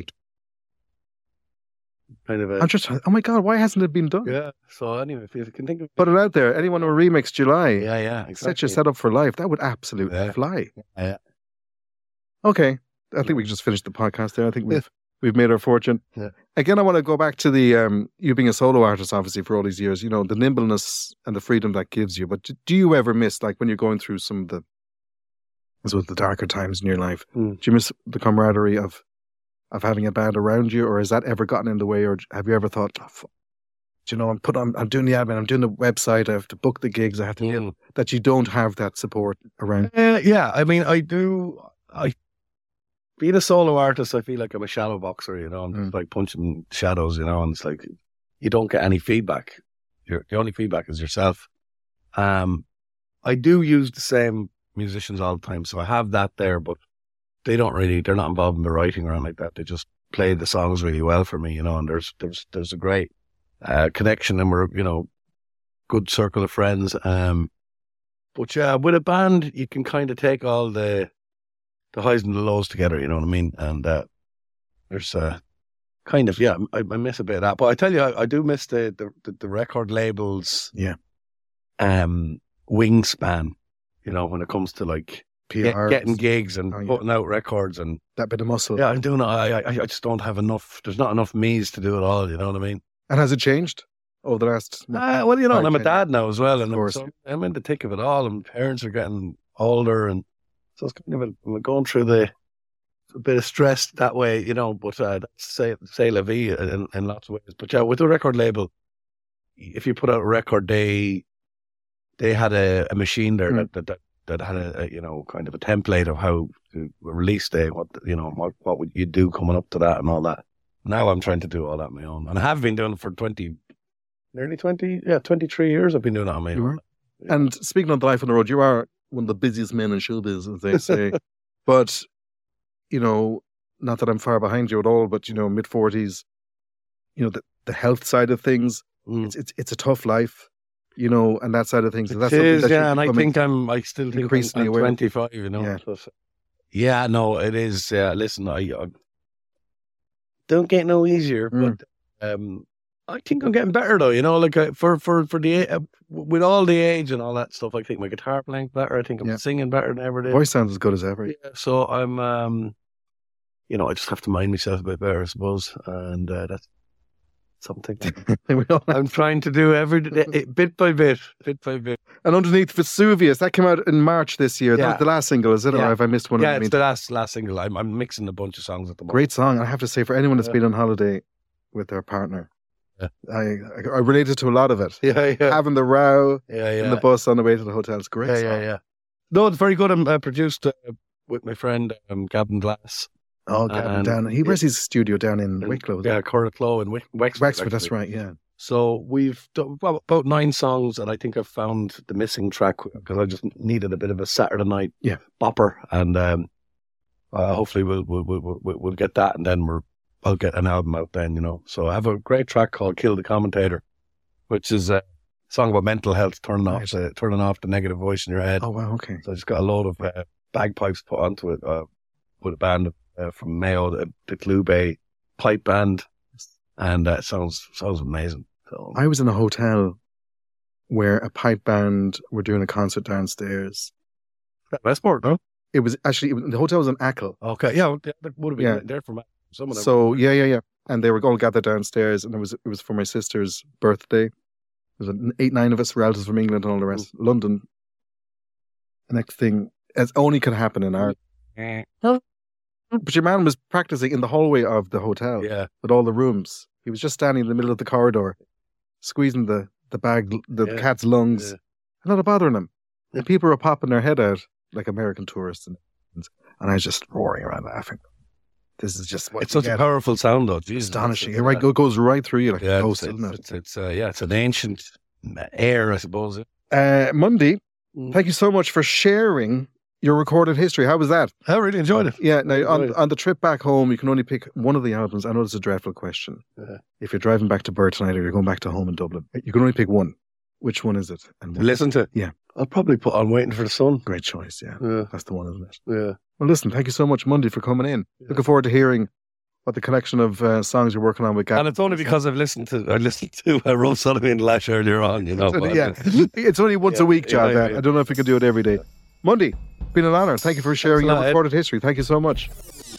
Kind of I'm just, oh my God, why hasn't it been done? Yeah. So anyway, if you can think of... Put it out there. Anyone who remixed July. Yeah, exactly. Set your set up for life. That would absolutely fly. Yeah. Okay. I think we can just finish the podcast there. I think we've made our fortune. Yeah. Again, I want to go back to the, you being a solo artist, obviously, for all these years, you know, the nimbleness and the freedom that gives you. But do you ever miss, like, when you're going through some of the darker times in your life, do you miss the camaraderie of having a band around you, or has that ever gotten in the way, or have you ever thought, you know, I'm doing the admin, I'm doing the website, I have to book the gigs, I have to that you don't have that support around? Yeah, I mean, I do. Being a solo artist, I feel like I'm a shadow boxer, you know, I'm just like punching shadows, you know, and it's like you don't get any feedback. The only feedback is yourself. I do use the same musicians all the time, so I have that there, but they're not involved in the writing or anything like that. They just play the songs really well for me, and there's a great connection, and we're, good circle of friends. But yeah, with a band, you can kind of take all the highs and the lows together, you know what I mean? And there's kind of, I miss a bit of that. But I tell you, I do miss the record labels. Yeah. Wingspan, when it comes to like getting gigs and putting out records and that bit of muscle. Yeah, I'm doing it. I just don't have enough. There's not enough me's to do it all. You know what I mean? And has it changed over the last? Well, I'm a dad now as well, and I'm in the thick of it all. And parents are getting older, and so it's kind of I'm going through a bit of stress that way, But say la vie in lots of ways. But yeah, with the record label, if you put out a record, they had a machine there that had a kind of a template of how to release day, what would you do coming up to that and all that. Now I'm trying to do all that on my own, and I have been doing it for 23 years. I've been doing that on my own. Yeah. And speaking of the life on the road, you are one of the busiest men in showbiz, as they say. But not that I'm far behind you at all, but mid-40s, the health side of things, it's a tough life. And that side of things. And that's and I still think I'm 25, Yeah. Yeah, no, it is. Listen, I don't get no easier, but I think I'm getting better though. Like for the with all the age and all that stuff, I think my guitar playing better. I think I'm singing better than ever did. Voice sounds as good as ever. Yeah, so I'm, I just have to mind myself a bit better, I suppose, and that's something I'm trying to do every day, bit by bit. And underneath Vesuvius, that came out in March this year. That was the last single, is it? Or have I missed one? Yeah, it's the last single. I'm mixing a bunch of songs at the moment. Great song. I have to say, for anyone that's been on holiday with their partner, I related to a lot of it. Yeah. Having the row in the bus on the way to the hotel. It's a great song. Yeah. No, it's very good. I'm produced with my friend Gavin Glass. Oh, Gavin down. He wears his studio down in Wicklow. Yeah, Coraclow in Wexford. That's right, yeah. So we've done about 9 songs, and I think I've found the missing track because I just needed a bit of a Saturday night bopper, and hopefully we'll get that, and then I'll get an album out then, So I have a great track called "Kill the Commentator," which is a song about mental health, turning off the negative voice in your head. Oh wow, okay. So I just got a load of bagpipes put onto it with a band from Mayo, the Clube pipe band, and that sounds amazing. So I was in a hotel where a pipe band were doing a concert downstairs. Westport, no? It was actually the hotel was in Achill. Okay, that would have been there for some of them. So yeah, and they were all gathered downstairs, and it was for my sister's birthday. There was 8-9 of us, relatives from England and all the rest. London. The next thing, as only could happen in Ireland. But your man was practicing in the hallway of the hotel with all the rooms. He was just standing in the middle of the corridor, squeezing the cat's lungs. Not bothering him. And people were popping their head out like American tourists. And I was just roaring around laughing. This is just what it's such a powerful sound, though. Jesus, astonishing. It goes right through you like a ghost, isn't it? It's an ancient air, I suppose. Monday, thank you so much for sharing your recorded history. How was that? I really enjoyed it. Yeah. Now, on the trip back home, you can only pick one of the albums. I know it's a dreadful question. If you're driving back to Bird tonight or you're going back to home in Dublin, you can only pick one. Which one is it? And listen to? Yeah. I'll probably put on Waiting for the Sun. Great choice, yeah. That's the one, isn't it? Yeah. Well, listen, thank you so much, Monday, for coming in. Yeah. Looking forward to hearing what the collection of songs you're working on with Gavin. And it's only because I listened to Rob Sullivan and Lash earlier on, It's only once a week, John. I don't know if we can do it every day. Monday, been an honour. Thank you for sharing your recorded history. Thank you so much.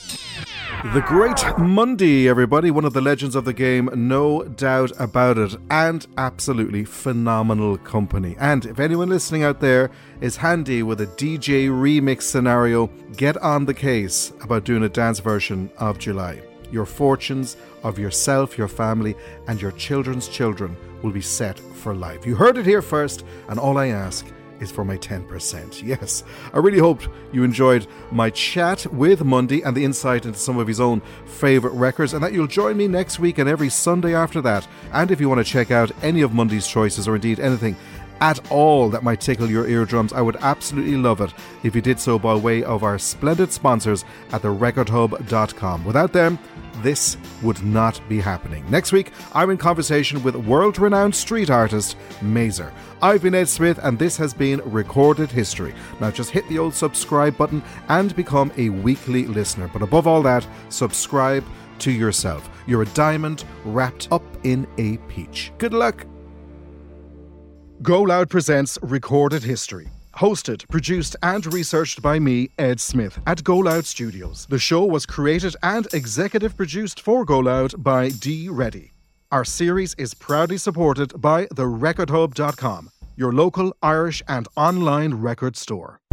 The great Monday, everybody. One of the legends of the game, no doubt about it. And absolutely phenomenal company. And if anyone listening out there is handy with a DJ remix scenario, get on the case about doing a dance version of July. Your fortunes of yourself, your family, and your children's children will be set for life. You heard it here first, and all I ask is for my 10%. Yes, I really hoped you enjoyed my chat with Monday and the insight into some of his own favourite records, and that you'll join me next week and every Sunday after that. And if you want to check out any of Monday's choices, or indeed anything at all that might tickle your eardrums, I would absolutely love it if you did so by way of our splendid sponsors at therecordhub.com. Without them, this would not be happening. Next week, I'm in conversation with world-renowned street artist Mazer. I've been Ed Smith, and this has been Recorded History. Now just hit the old subscribe button and become a weekly listener. But above all that, subscribe to yourself. You're a diamond wrapped up in a peach. Good luck. Go Loud presents Recorded History. Hosted, produced and researched by me, Ed Smith, at Go Loud Studios. The show was created and executive produced for Go Loud by Dee Reddy. Our series is proudly supported by therecordhub.com, your local Irish and online record store.